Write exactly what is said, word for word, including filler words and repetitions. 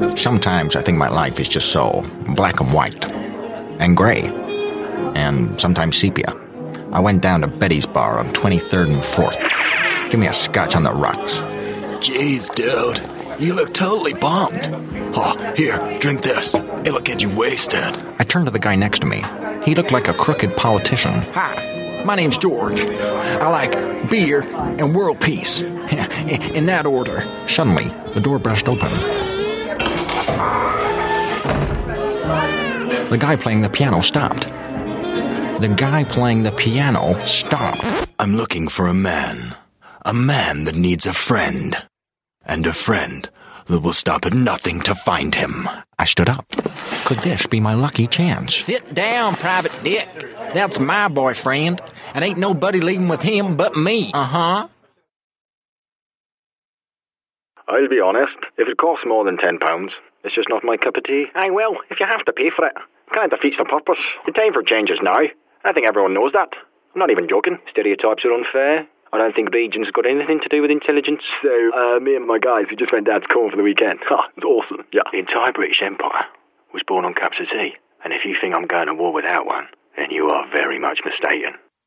Sometimes I think my life is just so black and white, and gray, and sometimes sepia. I went down to Betty's bar on twenty-third and fourth. Give me a scotch on the rocks. Jeez, dude, you look totally bummed. Oh, here, drink this. It'll get you wasted. I turned to the guy next to me. He looked like a crooked politician. Hi, my name's George. I like beer and world peace. In that order. Suddenly, the door burst open. The guy playing the piano stopped. The guy playing the piano stopped. I'm looking for a man. A man that needs a friend. And a friend that will stop at nothing to find him. I stood up. Could this be my lucky chance? Sit down, Private Dick. That's my boyfriend. And ain't nobody leaving with him but me. Uh-huh. I'll be honest, if it costs more than ten pounds, it's just not my cup of tea. Aye, well, if you have to pay for it, it kind of defeats the purpose. The time for change is now. I think everyone knows that. I'm not even joking. Stereotypes are unfair. I don't think region's got anything to do with intelligence. So, uh, me and my guys who just went down to Cornwall for the weekend. Ha, it's awesome, yeah. The entire British Empire was born on cups of tea. And if you think I'm going to war without one, then you are very much mistaken.